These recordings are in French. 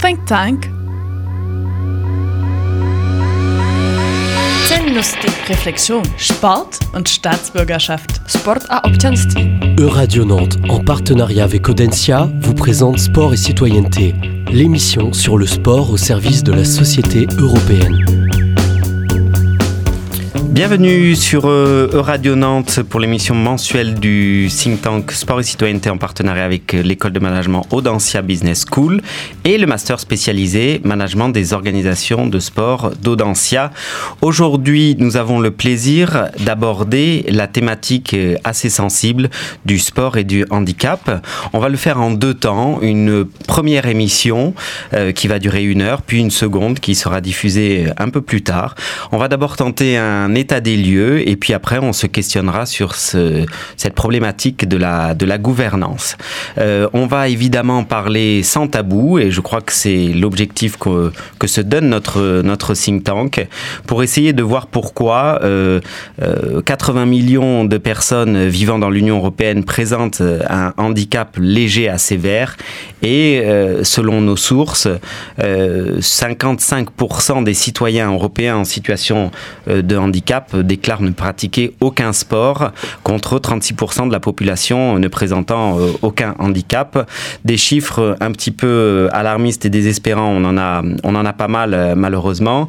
Think Tank. Cennosti, Reflexion, Sport und Staatsbürgerschaft. Sport a občanství. Radio Nantes, en partenariat avec Audencia, vous présente Sport et Citoyenneté, l'émission sur le sport au service de la société européenne. Bienvenue sur Radio Nantes pour l'émission mensuelle du think tank Sport et Citoyenneté en partenariat avec l'école de management Audencia Business School et le master spécialisé management des organisations de sport d'Audencia. Aujourd'hui, nous avons le plaisir d'aborder la thématique assez sensible du sport et du handicap. On va le faire en deux temps, une première émission qui va durer 1 heure, puis une seconde qui sera diffusée un peu plus tard. On va d'abord tenter un état des lieux et puis après on se questionnera sur cette problématique de la gouvernance. On va évidemment parler sans tabou et je crois que c'est l'objectif que se donne notre think tank pour essayer de voir pourquoi 80 millions de personnes vivant dans l'Union européenne présentent un handicap léger à sévère et selon nos sources 55% des citoyens européens en situation de handicap déclarent ne pratiquer aucun sport contre 36% de la population ne présentant aucun handicap. Des chiffres un petit peu alarmistes et désespérants, on en a pas mal malheureusement.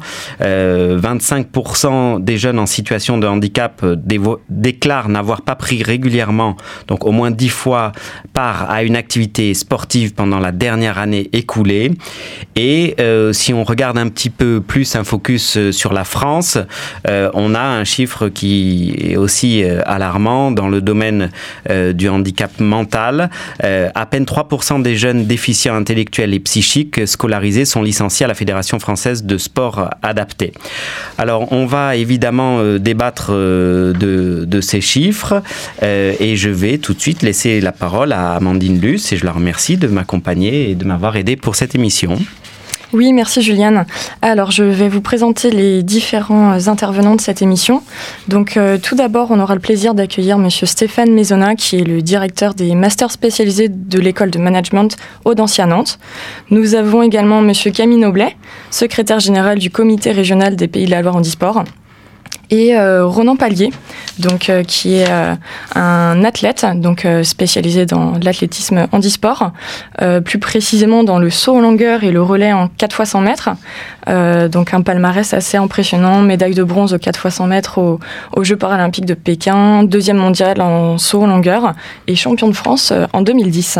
25% des jeunes en situation de handicap déclarent n'avoir pas pris régulièrement, donc au moins 10 fois part à une activité sportive pendant la dernière année écoulée. Et si on regarde un petit peu plus un focus sur la France, on a un chiffre qui est aussi alarmant dans le domaine du handicap mental. À peine 3% des jeunes déficients intellectuels et psychiques scolarisés sont licenciés à la Fédération française de sport adapté. Alors, on va évidemment débattre de ces chiffres et je vais tout de suite laisser la parole à Amandine Luce et je la remercie de m'accompagner et de m'avoir aidé pour cette émission. Oui, merci Juliane. Alors, je vais vous présenter les différents intervenants de cette émission. Donc, tout d'abord, on aura le plaisir d'accueillir Monsieur Stéphane Maisonna, qui est le directeur des masters spécialisés de l'école de management Audencia Nantes. Nous avons également Monsieur Camille Noblet, secrétaire général du comité régional des Pays de la Loire Handisport. Et Ronan Pallier, donc, qui est un athlète spécialisé dans l'athlétisme handisport, plus précisément dans le saut en longueur et le relais en 4x100 mètres. Donc un palmarès assez impressionnant, médaille de bronze aux 4x100 mètres aux Jeux paralympiques de Pékin, 2e mondial en saut en longueur et champion de France en 2010.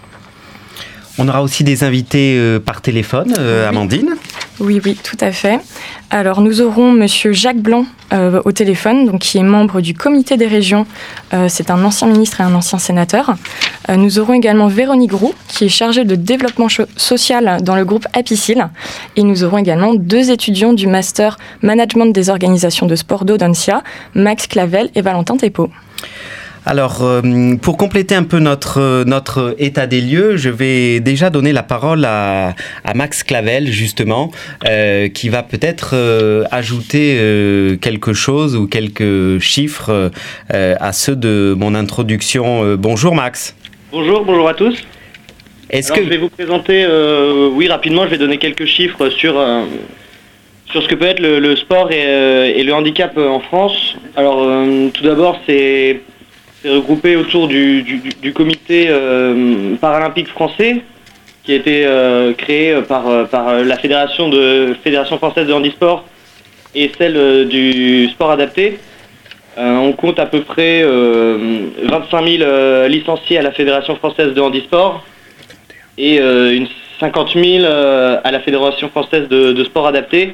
On aura aussi des invités par téléphone, Amandine. Oui, tout à fait. Alors, nous aurons Monsieur Jacques Blanc au téléphone, donc, qui est membre du comité des régions. C'est un ancien ministre et un ancien sénateur. Nous aurons également Véronique Roux, qui est chargée de développement social dans le groupe Apicil. Et nous aurons également 2 étudiants du master management des organisations de sport d'Audencia, Max Clavel et Valentin Thépeau. Alors, pour compléter un peu notre état des lieux, je vais déjà donner la parole à Max Clavel, justement, qui va peut-être ajouter quelque chose ou quelques chiffres à ceux de mon introduction. Bonjour Max. Bonjour à tous. Je vais vous présenter, rapidement, je vais donner quelques chiffres sur ce que peut être le sport et le handicap en France. Alors, tout d'abord, c'est regroupé autour du comité paralympique français qui a été créé par la Fédération française de handisport et celle du sport adapté. On compte à peu près 25 000 licenciés à la Fédération française de handisport et 50 000 à la Fédération française de sport adapté.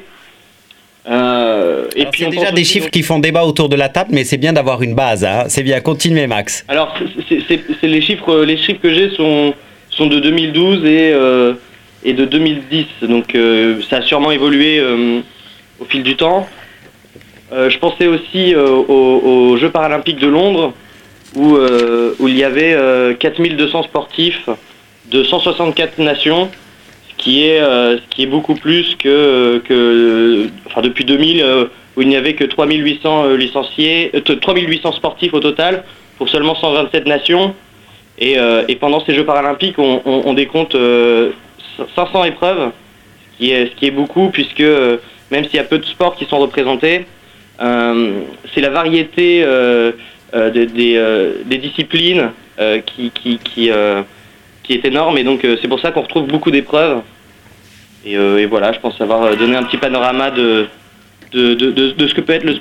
Et puis c'est déjà des chiffres qui font débat autour de la table, mais c'est bien d'avoir une base. Hein. C'est bien, continuez Max. Alors c'est les chiffres que j'ai sont de 2012 et de 2010, donc ça a sûrement évolué au fil du temps. Je pensais aussi aux Jeux paralympiques de Londres où il y avait 4200 sportifs de 164 nations. Ce qui est beaucoup plus que depuis 2000 où il n'y avait que 3800 sportifs au total pour seulement 127 nations et pendant ces Jeux paralympiques on décompte 500 épreuves, ce qui est beaucoup, puisque même s'il y a peu de sports qui sont représentés, c'est la variété des disciplines qui est énorme, et donc c'est pour ça qu'on retrouve beaucoup d'épreuves. Et voilà, je pense avoir donné un petit panorama de ce que peut être le